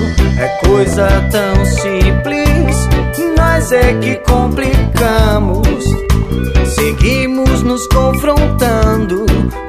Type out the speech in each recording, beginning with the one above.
É coisa tão simples, nós é que complicamos. Seguimos nos confrontando,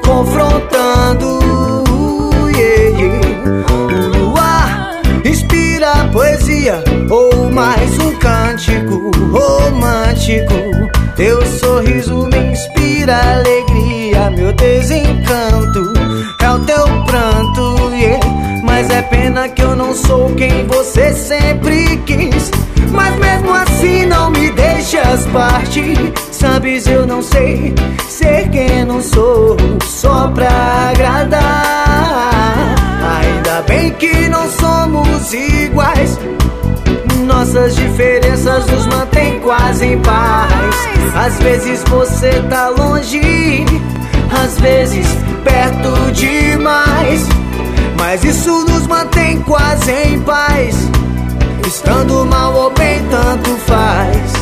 yeah, yeah. O luar inspira a poesia, ou mais um cântico romântico. Teu sorriso me inspira alegria, meu desencanto é o teu pranto, yeah. Mas é pena que eu não sou quem você sempre quis. Mas mesmo assim não me deixas partir. Sabes, eu não sei ser quem não sou, só pra agradar. Ainda bem que não somos iguais, nossas diferenças nos mantêm quase em paz. Às vezes você tá longe, às vezes perto demais, mas isso nos mantém quase em paz. Estando mal ou bem, tanto faz.